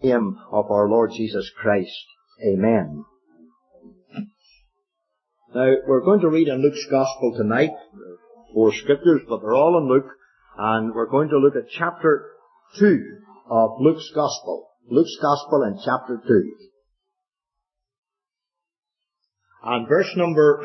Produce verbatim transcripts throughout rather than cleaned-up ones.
name of our Lord Jesus Christ. Amen. Now, we're going to read in Luke's Gospel tonight. Four scriptures, but they're all in Luke. And we're going to look at chapter two of Luke's Gospel. Luke's Gospel in chapter two. And verse number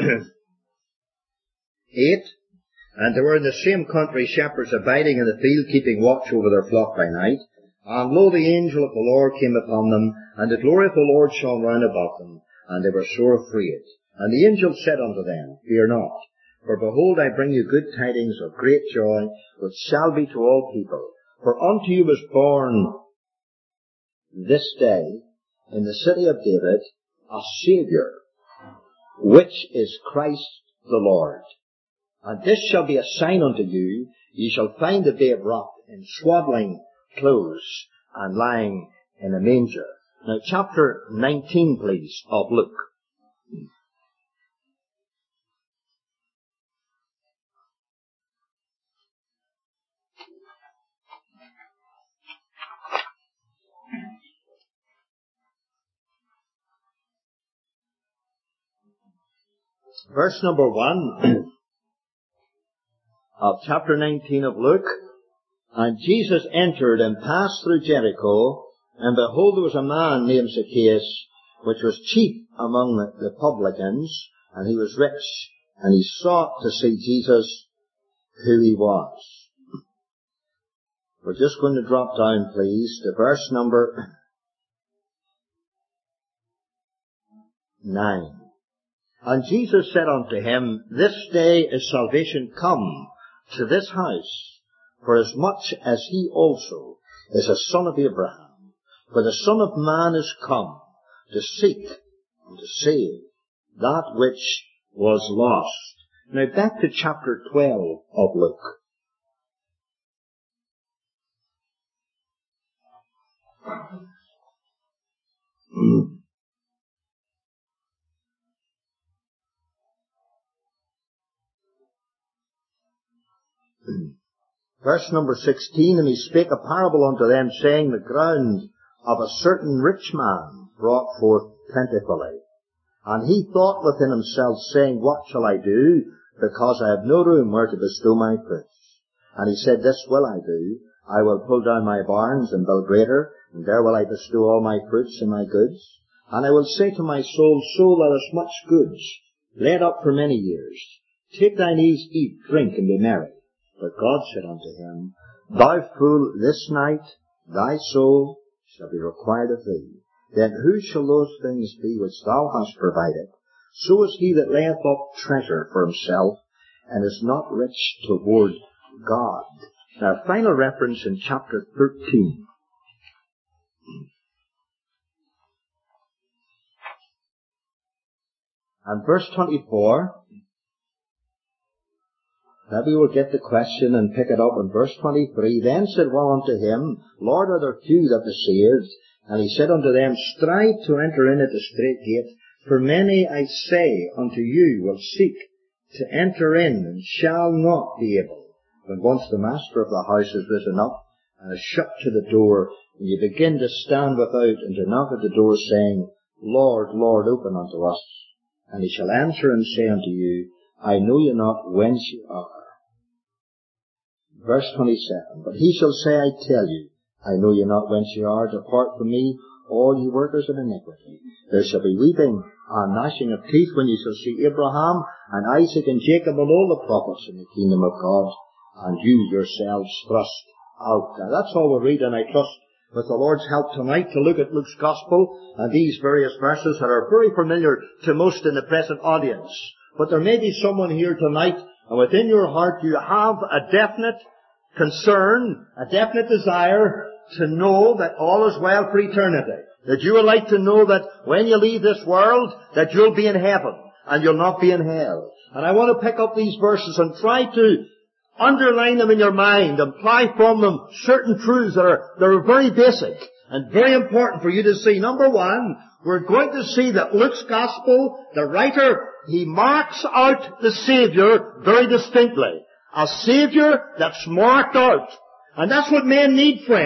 eight. And there were in the same country shepherds abiding in the field, keeping watch over their flock by night. And lo, the angel of the Lord came upon them, and the glory of the Lord shone round about them, and they were sore afraid. And the angel said unto them, Fear not, for behold, I bring you good tidings of great joy, which shall be to all people. For unto you was born this day in the city of David a Saviour, which is Christ the Lord. And this shall be a sign unto you, ye shall find the babe wrapped in swaddling clothes and lying in a manger. Now chapter nineteen, please, of Luke. Verse number one of chapter nineteen of Luke. And Jesus entered and passed through Jericho, and behold, there was a man named Zacchaeus, which was chief among the, the publicans, and he was rich, and he sought to see Jesus, who he was. We're just going to drop down, please, to verse number nine. And Jesus said unto him, This day is salvation come to this house, for as much as he also is a son of Abraham. For the Son of Man is come to seek and to save that which was lost. Now back to chapter twelve of Luke. Verse number sixteen, And he spake a parable unto them, saying, The ground of a certain rich man brought forth plentifully. And he thought within himself, saying, What shall I do, because I have no room where to bestow my fruits? And he said, This will I do. I will pull down my barns and build greater, and there will I bestow all my fruits and my goods. And I will say to my soul, Soul, thou hast much goods, laid up for many years. Take thine ease, eat, drink, and be merry. But God said unto him, Thou fool, this night thy soul shall be required of thee. Then who shall those things be which thou hast provided? So is he that layeth up treasure for himself, and is not rich toward God. Now, final reference in chapter thirteen. And verse twenty-four. Maybe we'll get the question and pick it up in verse twenty-three. Then said one unto him, Lord, are there few that be saved? And he said unto them, Strive to enter in at the strait gate, for many, I say, unto you will seek to enter in, and shall not be able. When once the master of the house is risen up, and is shut to the door, and you begin to stand without, and to knock at the door, saying, Lord, Lord, open unto us. And he shall answer and say unto you, I know you not whence you are. Verse twenty-seven, But he shall say, I tell you, I know you not whence you are. Depart from me, all ye workers of iniquity. There shall be weeping and gnashing of teeth when ye shall see Abraham and Isaac and Jacob and all the prophets in the kingdom of God, and you yourselves thrust out. Now that's all we'll read, and I trust with the Lord's help tonight to look at Luke's Gospel and these various verses that are very familiar to most in the present audience. But there may be someone here tonight, and within your heart you have a definite concern, a definite desire to know that all is well for eternity. That you would like to know that when you leave this world, that you'll be in heaven, and you'll not be in hell. And I want to pick up these verses and try to underline them in your mind, apply from them certain truths that are, that are very basic and very important for you to see. Number one, we're going to see that Luke's Gospel, the writer, he marks out the Savior very distinctly. A Savior that's marked out. And that's what men need, friend.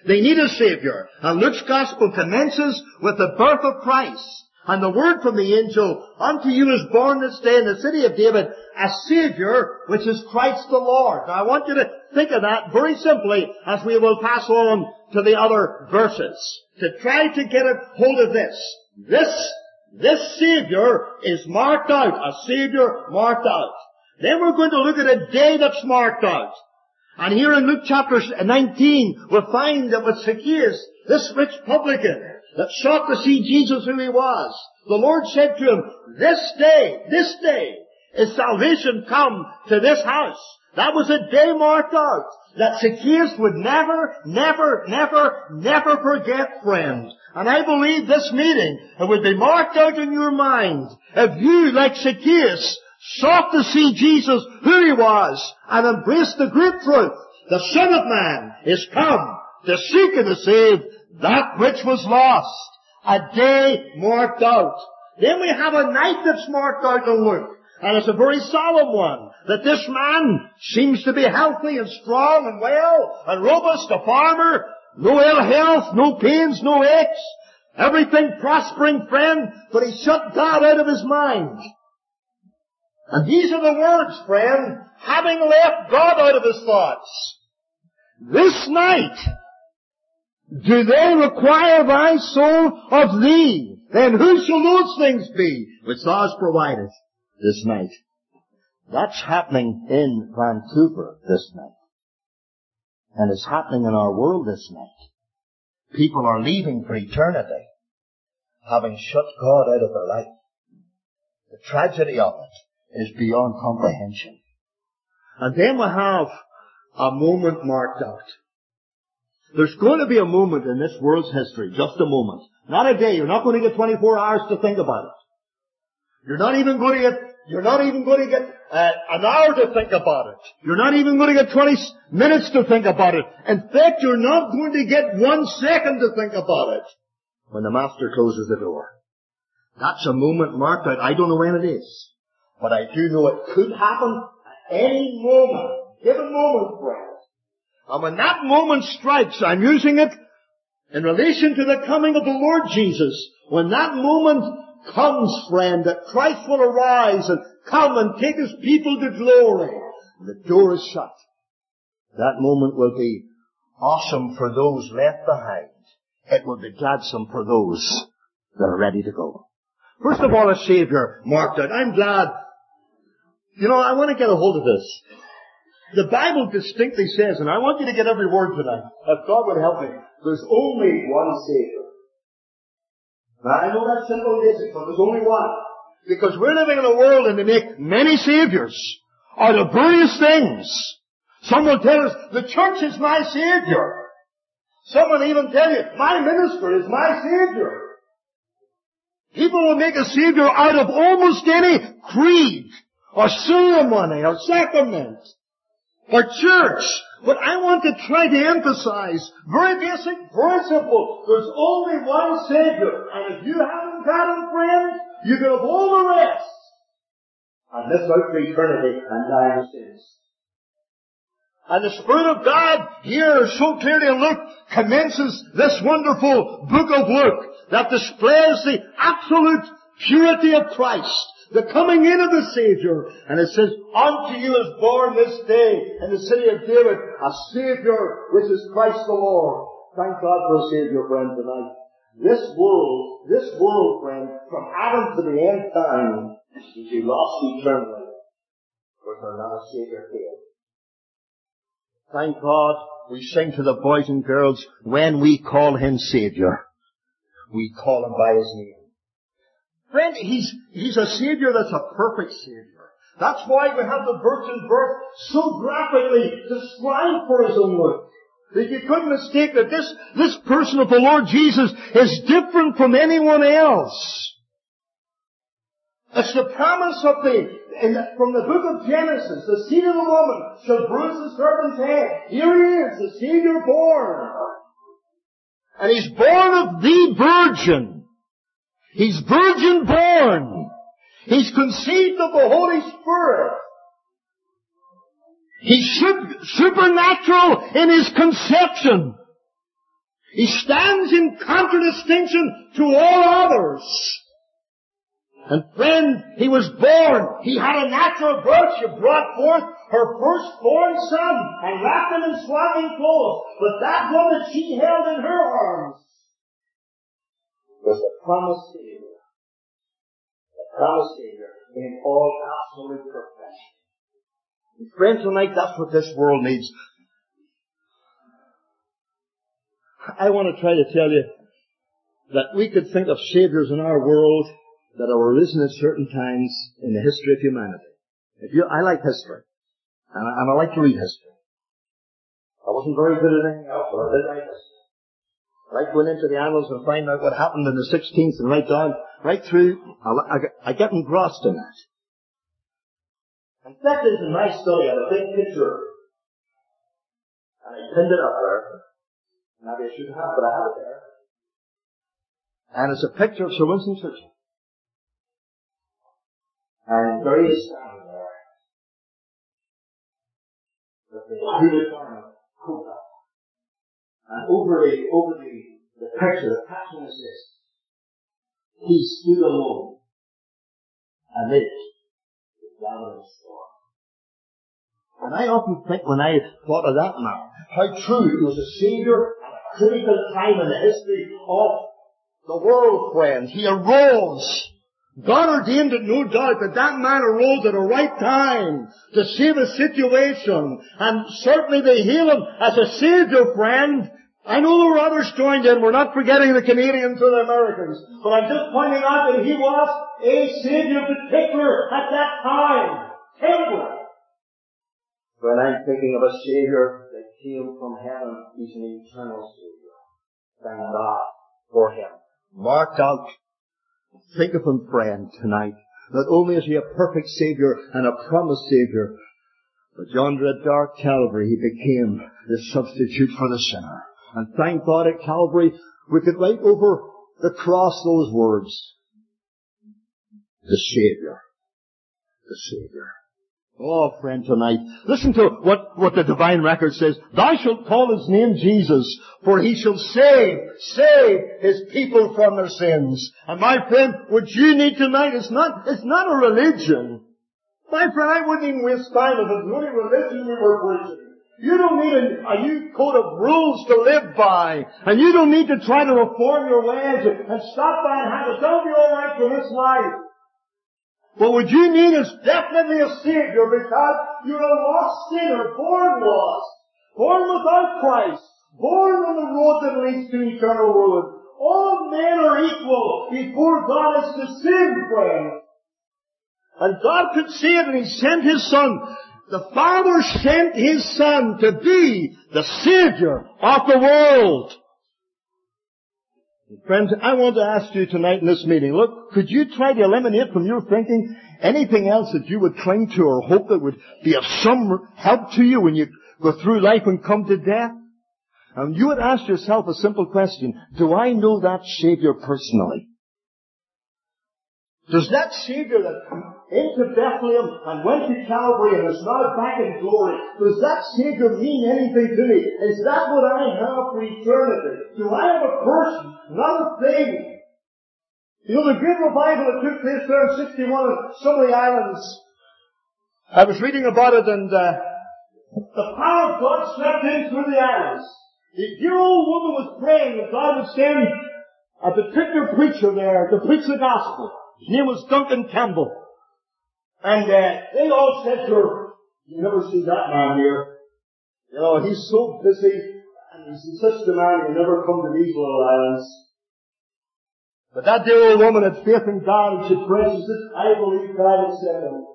They need a Savior. And Luke's Gospel commences with the birth of Christ. And the word from the angel, unto you is born this day in the city of David a Savior, which is Christ the Lord. Now I want you to think of that very simply as we will pass on to the other verses. To try to get a hold of this. This, this Savior is marked out. A Savior marked out. Then we're going to look at a day that's marked out. And here in Luke chapter nineteen, we'll find that with Zacchaeus, this rich publican, that sought to see Jesus who he was, the Lord said to him, this day, this day, is salvation come to this house. That was a day marked out that Zacchaeus would never, never, never, never forget, friend. And I believe this meeting, it would be marked out in your mind. If you, like Zacchaeus, sought to see Jesus who he was and embraced the great truth, the Son of Man is come to seek and to save that which was lost. A day marked out. Then we have a night that's marked out in Luke. And it's a very solemn one. That this man seems to be healthy and strong and well and robust, a farmer, no ill health, no pains, no aches, everything prospering, friend, but he shut God out of his mind. And these are the words, friend, having left God out of his thoughts. This night do they require thy soul of thee? Then who shall those things be which thou hast provided this night? That's happening in Vancouver this night. And it's happening in our world this night. People are leaving for eternity, having shut God out of their life. The tragedy of it is beyond comprehension. And then we have a moment marked out. There's going to be a moment in this world's history, just a moment. Not a day. You're not going to get twenty-four hours to think about it. You're not even going to get, you're not even going to get uh, an hour to think about it. You're not even going to get twenty minutes to think about it. In fact, you're not going to get one second to think about it when the Master closes the door. That's a moment marked out. I don't know when it is, but I do know it could happen at any moment, given moment, friends. And when that moment strikes, I'm using it in relation to the coming of the Lord Jesus. When that moment comes, friend, that Christ will arise and come and take his people to glory, and the door is shut. That moment will be awesome for those left behind. It will be gladsome for those that are ready to go. First of all, a Savior marked out. I'm glad. You know, I want to get a hold of this. The Bible distinctly says, and I want you to get every word tonight, if God would help me, there's only one Savior. Now, I know that's simple basic, but there's only one. Because we're living in a world and they make many Saviors out of various things. Some will tell us, the church is my Savior. Some will even tell you, my minister is my Savior. People will make a Savior out of almost any creed, or ceremony, or sacrament, or church. But I want to try to emphasize, very basic, very simple, there's only one Savior. And if you haven't got him, friend, you can have all the rest and miss out for eternity and die in sins. And the Spirit of God here so clearly in Luke commences this wonderful book of Luke that displays the absolute purity of Christ, the coming in of the Savior. And it says, unto you is born this day in the city of David a Savior, which is Christ the Lord. Thank God for a Savior, friend, tonight. This world, this world, friend, from Adam to the end time, will be lost eternally, because there's not a Savior here. Thank God we sing to the boys and girls, when we call him Savior, we call him by his name. Friend, he's, he's a Savior that's a perfect Savior. That's why we have the virgin birth so graphically described for us in Luke. That you couldn't mistake that this, this person of the Lord Jesus is different from anyone else. It's the promise of the, in the, from the book of Genesis, the seed of the woman shall bruise the serpent's head. Here he is, the Savior born. And he's born of the virgin. He's virgin born. He's conceived of the Holy Spirit. He's supernatural in his conception. He stands in contradistinction to all others. And friend, he was born. He had a natural birth. She brought forth her firstborn son and wrapped him in swaddling clothes. But that one that she held in her arms was the promised Savior. The promised Savior in all absolute perfection. And friend, tonight that's what this world needs. I want to try to tell you that we could think of Saviors in our world that have arisen at certain times in the history of humanity. If you, I like history. And I, and I like to read history. I wasn't very good at anything else, but I did like history. I like going into the annals and find out what happened in the sixteenth and right down, right through. I, I, I get engrossed in that. In fact, there's a nice study of a big picture. And I pinned it up there. Maybe I shouldn't have, but I have it there. And it's a picture of Sir Winston Churchill. And there he is standing there. With the hooded garment, coat up. And over the, over the, the picture, the caption is this. He stood alone amid the gathering storm. And I often think when I thought of that man, how true he was a Savior at a critical time in the history of the world, friend. He arose. God ordained it, no doubt, that that man arose at a right time to save a situation. And certainly they hail him as a Savior, friend. I know there were others joined in. We're not forgetting the Canadians or the Americans. But I'm just pointing out that he was a Savior particular at that time. Temporary. When I'm thinking of a Savior that came from heaven, he's an eternal Savior. Thank God for him. Marked out. Think of him, friend, tonight. Not only is he a perfect Savior and a promised Savior, but yonder at dark Calvary he became the substitute for the sinner. And thank God at Calvary we could write over the cross those words. The Savior. The Savior. Oh, friend, tonight, listen to what, what the divine record says. Thou shalt call his name Jesus, for he shall save, save his people from their sins. And my friend, what you need tonight is not, it's not a religion. My friend, I wouldn't even waste time if it's the only religion we were preaching. You don't need a, a new code of rules to live by. And you don't need to try to reform your ways and, and stop by and have it. Don't be alright for this life. But what you need is definitely a Savior because you're a lost sinner, born lost, born without Christ, born on the road that leads to eternal ruin. All men are equal before God as to sin, friend. And God could see it and He sent His Son. The Father sent His Son to be the Savior of the world. Friends, I want to ask you tonight in this meeting, look, could you try to eliminate from your thinking anything else that you would cling to or hope that would be of some help to you when you go through life and come to death? And you would ask yourself a simple question. Do I know that Savior personally? Does that Savior that came into Bethlehem and went to Calvary and is now back in glory, does that Savior mean anything to me? Is that what I have for eternity? Do I have a person, not a thing? You know, the great revival that took place there in sixty-one in some of the islands, I was reading about it and uh, the power of God swept in through the islands. The dear old woman was praying that God would send a particular preacher there to preach the gospel. His name was Duncan Campbell. And uh, they all said to her, you never see that man here. You know, he's so busy, and he's such a man, he'll never come to these little islands. But that dear old woman had faith in God, and she prayed, she said, I believe God will send him.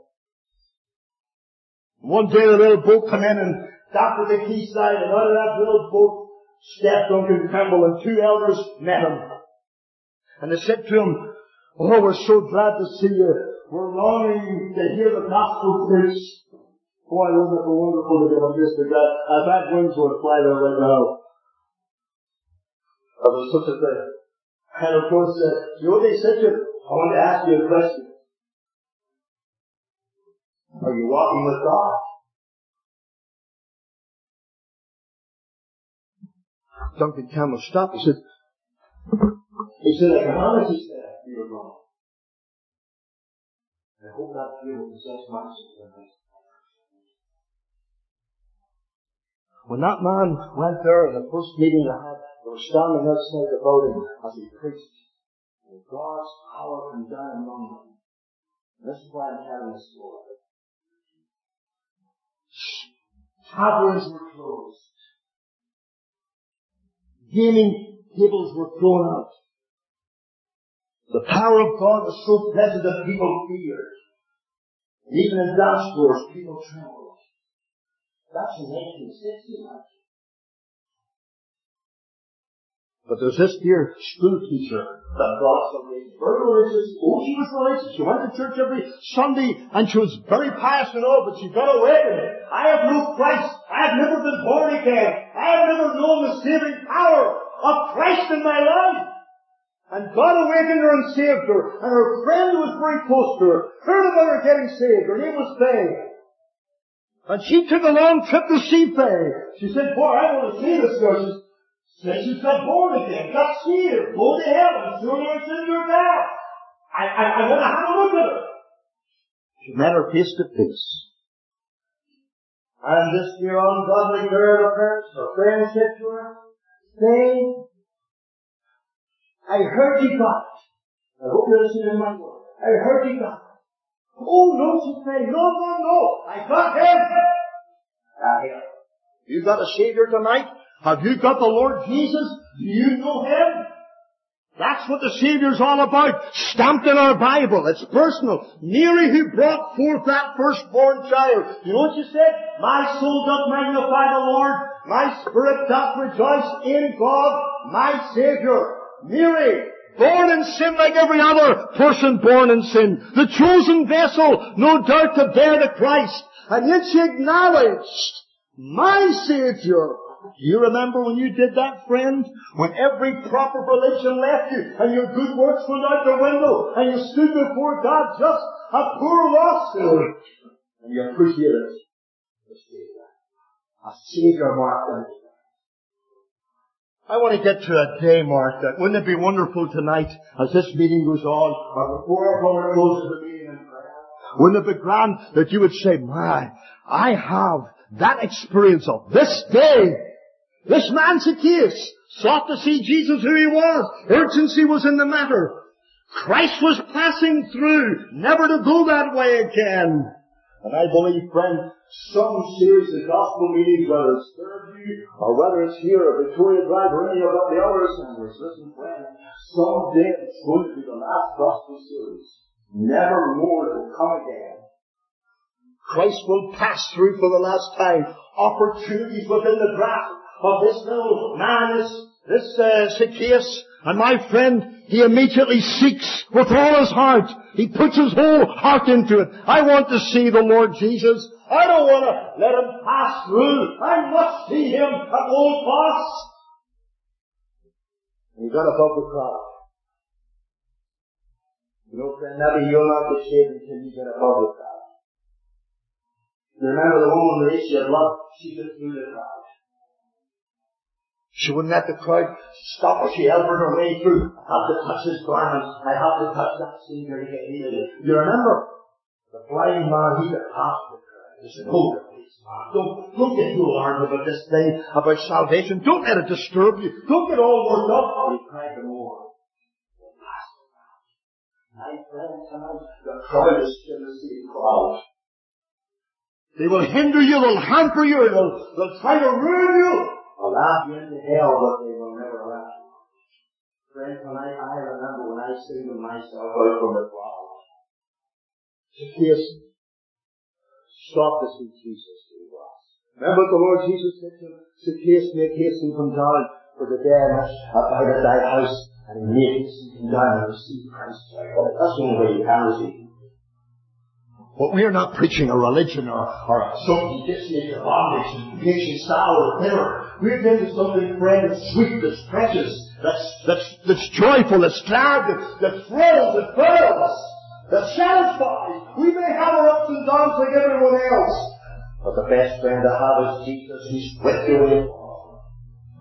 One day the little boat came in and docked at the quayside, and out of that little boat stepped Duncan Campbell, and two elders met him. And they said to him, oh, we're so glad to see you. We're longing to hear the gospel preached. Boy, wasn't it wonderful to get a Mister God. I've had wings would fly there right now. That was such a thing. And of course, uh, you know what they said to him? I want to ask you a question. Are you walking with God? Duncan Campbell stopped. He said, he said, I can honestly say I feel wrong. I hope that fear will possess my soul. When that man went there in the first meeting I had, they were standing outside the building as he preached. And God's power came down among them. This is why I'm telling this story. Taverns were closed. Gaming tables were thrown out. The power of God was so present that people feared. And even in dance floors, people trembled. That's in nineteen sixty. But there's this dear school teacher that brought somebody very religious. Oh, she was religious. She went to church every Sunday and she was very pious and all, but she got away from it. I have no Christ. I have never been born again. I have never known the saving power of Christ in my life. And God awakened her and saved her. And her friend who was very close to her heard about her getting saved. Her name was Faye. And she took a long trip to see Faye. She said, boy, I want to see this girl. She said she's got born again, got saved, go to heaven, sooner or sooner death. I, I, I want to have a look at her. She met her face to face. And this dear ungodly girl of hers, her friend said to her, Faye, I heard you got it. I hope you're listening to my word. I heard you got it. Oh, no, she said, no, no, no. I got him. Ah, yeah. You got a Savior tonight? Have you got the Lord Jesus? Do you know Him? That's what the Savior's all about. Stamped in our Bible. It's personal. Mary who brought forth that firstborn child. You know what she said? My soul doth magnify the Lord. My spirit doth rejoice in God, my Savior. Mary, born in sin like every other person born in sin. The chosen vessel, no doubt to bear the Christ. And yet she acknowledged, my Savior. Do you remember when you did that, friend? When every proper religion left you and your good works went out the window and you stood before God just a poor lost sinner. And you appreciated the Savior. A Savior marked out. I want to get to a day, Mark, that wouldn't it be wonderful tonight as this meeting goes on, or before our brother closes the meeting in prayer? Wouldn't it be grand that you would say, my, I have that experience of this day. This man Zacchaeus sought to see Jesus who he was. Urgency was in the matter. Christ was passing through, never to go that way again. And I believe, friend, some series of gospel meetings, whether it's Fairview or whether it's here at Victoria Drive or any of the other assemblies, listen, friend, someday it's going to be the last gospel series. Never more to come again. Christ will pass through for the last time. Opportunities within the grasp of this little man, this, this uh, Zacchaeus. And my friend, he immediately seeks with all his heart. He puts his whole heart into it. I want to see the Lord Jesus. I don't want to let him pass through. I must see him at all costs. And he got above the crowd. You know, friend, maybe you'll not get saved until you get above the crowd. You remember the woman that she had loved? She went through the crowd. She wouldn't let the crowd stop her. She elbowed her way through. I have to touch his garments. I have to touch that Savior to get healed. You remember? The blind man, he got past the crowd. He said, hold it, please, man. Don't, don't get too alarmed about this thing, about salvation. Don't let it disturb you. Don't get all worked up. But he cried the more. They passed the crowd. My friend, tonight, the crowd is still the same crowd. They will hinder you, they'll hamper you, they'll, they'll try to ruin you. They'll laugh you into hell, but they will never laugh you. Friend, tonight I remember when I singled myself out from the crowd. Zacchaeus stopped to see Jesus who he was. Remember what the Lord Jesus said to him? Zacchaeus, make haste and come down, for the day much abide at thy house, and he made haste and come down and receive Christ. That's the only way you can receive him. But we are not preaching a religion or, or something gets you into bondage and makes you sour or bitter. We're into something, friend, that's sweet, that's precious, that's, that's, that's joyful, that's glad, that, that thrills, that fills, that satisfies. We may have our ups and downs like everyone else, but the best friend to have is Jesus. He's with you in it all.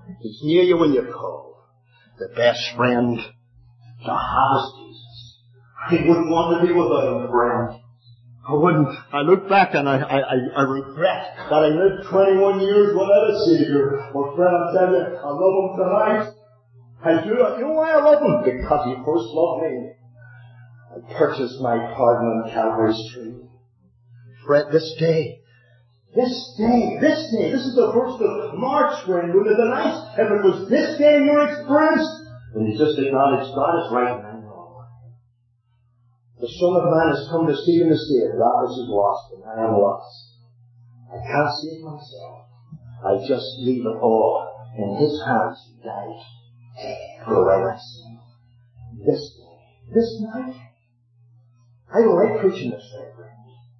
He's near you when you call. The best friend to have is Jesus. I wouldn't want to be without him, friend. I wouldn't. I look back and I, I, I, I regret that I lived twenty-one years without a Savior. But friend, I tell you, I love him tonight. I do. You know why I love him? Because he first loved me. I purchased my pardon on Calvary's tree. Friend, this day, this day, this day, this is the first of March, friend. Wouldn't it be nice if it was this day in your experience? And you just acknowledge God is right, and I know. The Son of Man has come to seek and to save that which is lost, and I am lost. I can't save myself. I just leave it all in His hands. He died for the way I sin. This day, this night, I don't like preaching this way, friend.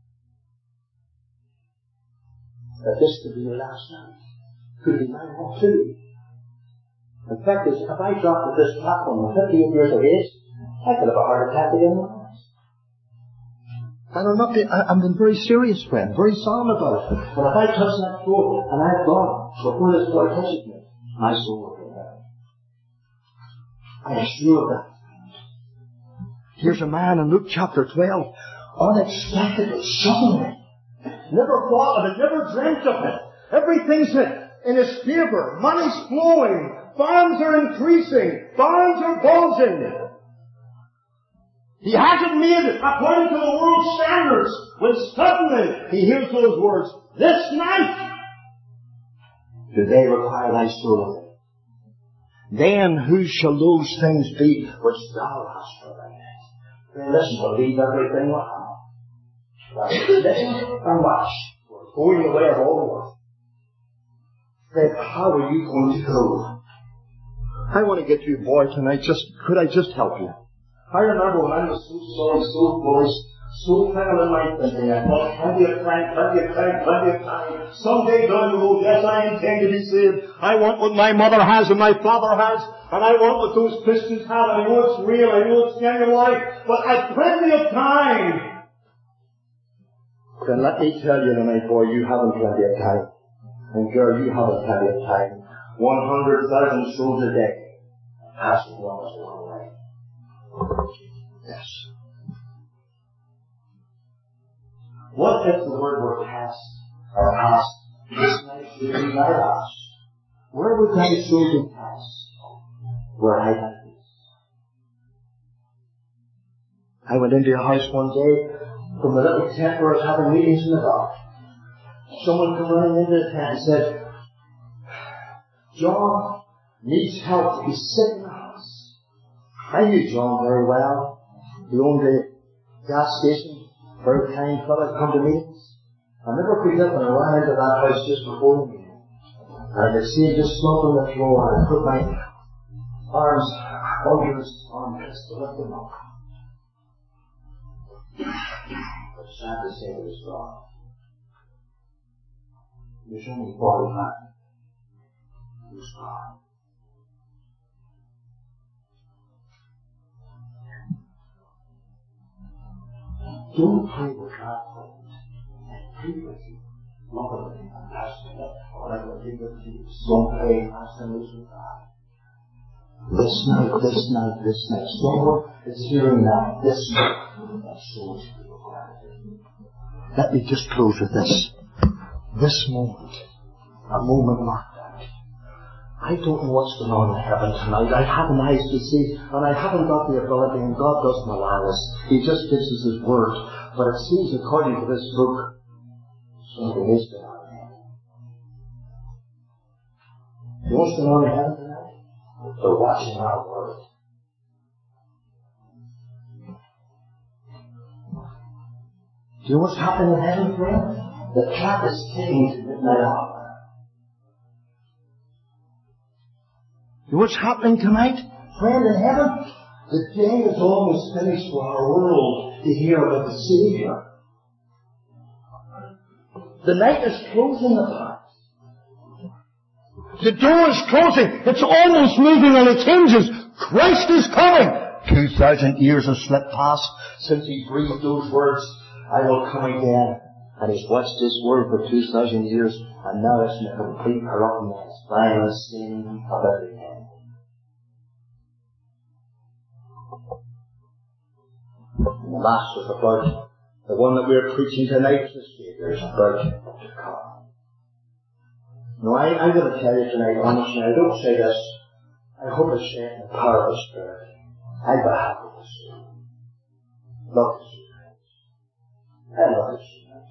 That this could be your last night. Could be mine home too. In fact, if I dropped at this platform at fifty-eight years of age, I could have a heart attack again. And I'm not being, I'm being very serious, friend, very solemn about it. But if I touch that floor and I've gone before this floor touches me, my soul will go down. I assure of that. Here's a man in Luke chapter twelve, unexpectedly, suddenly. Never thought of it, never dreamt of it. Everything's in his favor. Money's flowing. Farms are increasing. Barns are bulging. He hasn't made it according to the world's standards. When suddenly he hears those words, this night do they require thy soul. Then who shall those things be which thou hast provided? Listen, to leave everything behind. Listen and watch. We're going away of all the world. Fred, how are you going to go? I want to get you a boy tonight. Just could I just help you? I remember when I was so sorry, so foolish, so foul in my thinking. I thought, plenty of time, plenty of time, plenty of time. Someday down the road, yes, I intend to be saved. I want what my mother has and my father has, and I want what those Christians have. I know it's real, I know it's genuine, but I've plenty of time. Then let me tell you tonight, boy, you haven't plenty of time. And girl, you haven't plenty of time. One hundred thousand souls a day. Pass as long as one way. Yes. What if the word were past, or past, this night should be thy last? Where would thy soul be past? Where I had peace. I went into your house one day, from the little tent where I was having meetings in the dark. Someone came running into the tent and said, John needs help. He's sick in the house. I knew John very well. He owned the gas station. Very kind fellow, come to meetings. I never forget when I ran into that house just before the meeting. And I could see him just slumped on the floor, and I put my arms under his armpits to lift him up. But sad to say, he was gone. He was only forty-nine. He was gone. Don't pray with God, friend. Pray with you. Lovingly and passionately. Whatever you with you. Don't pray passionately with God. This night, this night, this night. Someone is hearing that. This night. That soul should be gratitude. Let me just close with this. This moment. A moment marked out. I don't know what's going on in heaven tonight. I haven't eyes to see, and I haven't got the ability, and God doesn't allow us. He just gives us His Word. But it seems, according to this book, something is going on in heaven. You know what's going on in heaven tonight? They're watching our Word. Do you know what's happening in heaven, friend? The clock is ticking to midnight hour. You know what's happening tonight? Friend, in heaven, the day is almost finished for our world to hear about the Savior. The night is closing upon us. The door is closing. It's almost moving on its hinges. Christ is coming. Two thousand years have slipped past since He breathed those words, I will come again And he's watched this world for two thousand years, and now it's in a complete corrupt mess. Violence, sin of every kind. And the Master's about, the one that we're preaching tonight, the Saviour, is about to come. No, I, I'm going to tell you tonight, honestly, I don't say this, I hope it's said in the power of the Spirit. I'd be happy to see you. Love to see you, friends. I love to see you.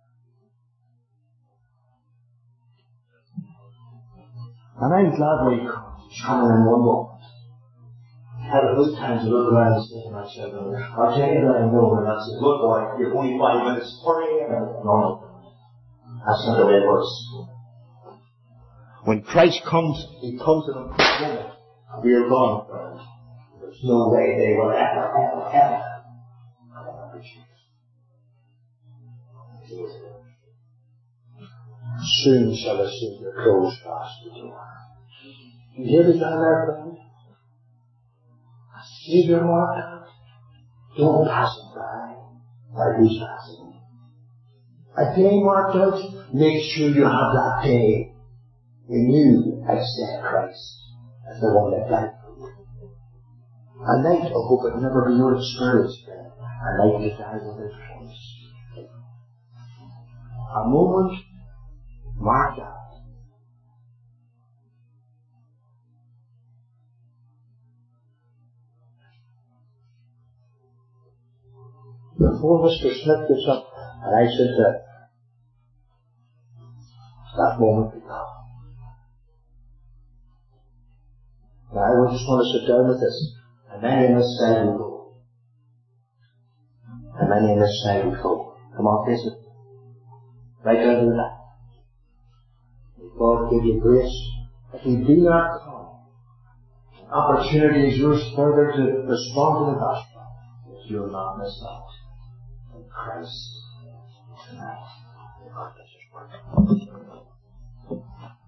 And I'm glad we come in one moment. Out of those times I look around and say to myself, I'll tell you that I know when I say, look boy, you're only five minutes, hurry. No, no. That's not the way it works. When Christ comes, He comes in a quick moment. We are gone, friends. There's no way they will ever, ever, ever, ever reach us. Soon shall the Savior close fast the door. You hear me down there, friend? A Savior marked out. Don't pass it by, or He's passing. A day marked out, make sure you have that day when you accept Christ as the one that died for you. A night, I hope it never be your experience, friend. A night to die with His voice. A moment marked out. Before Mister Smith gets up, and I said that that moment will come. Now I just want to sit down with this. And many on this side will go. And many on this side will go. Come on, face it. Right down to the back. God give you grace. If you do not come, opportunity is yours further to respond to the gospel. If you'll not miss out in Christ tonight. God bless His word.